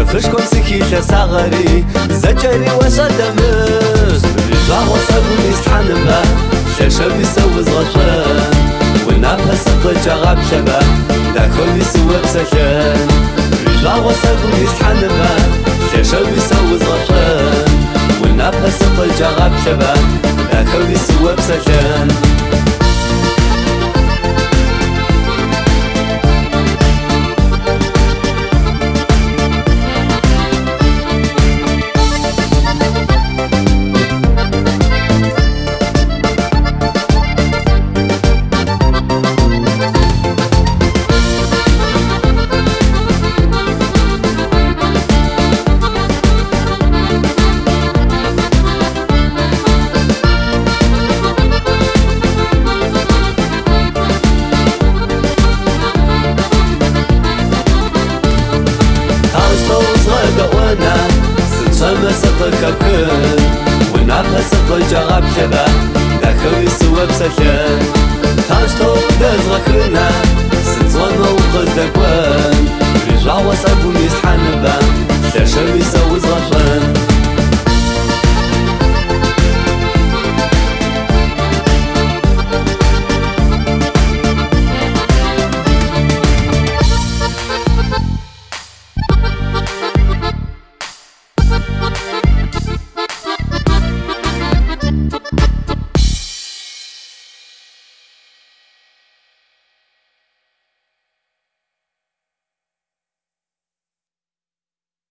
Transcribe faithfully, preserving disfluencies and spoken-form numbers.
فشكم سكيشة صغري زجري وصدمس رجع وصابون يستحنبا شاشة بيسوي زغشان والنابها سقل جغاب شبا داكل بيسوي بسشان رجع وصابون يستحنبا شاشة بيسوي زغشان والنابها سقل جغاب شبا داكل بيسوي بسشان سقل كبكن ونعبها سقل جغاب شبا داكو يسوى بسشان تاجتو داز غكن